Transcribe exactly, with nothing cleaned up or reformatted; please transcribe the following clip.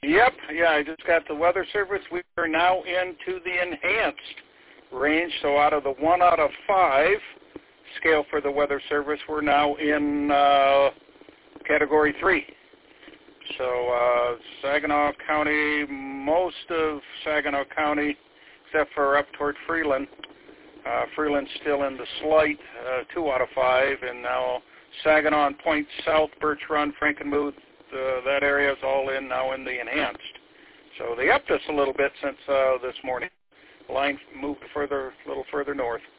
Yep, yeah, I just got the weather service. We are now into the enhanced range, so out of the one out of five scale for the weather service, we're now in uh, category three. So uh, Saginaw County, most of Saginaw County, except for up toward Freeland. Uh, Freeland's still in the slight, uh, two out of five, and now Saginaw and Point South, Birch Run, Frankenmuth, uh, that area is all in now in the enhanced. So they upped us a little bit since uh, this morning. The line moved further, a little further north.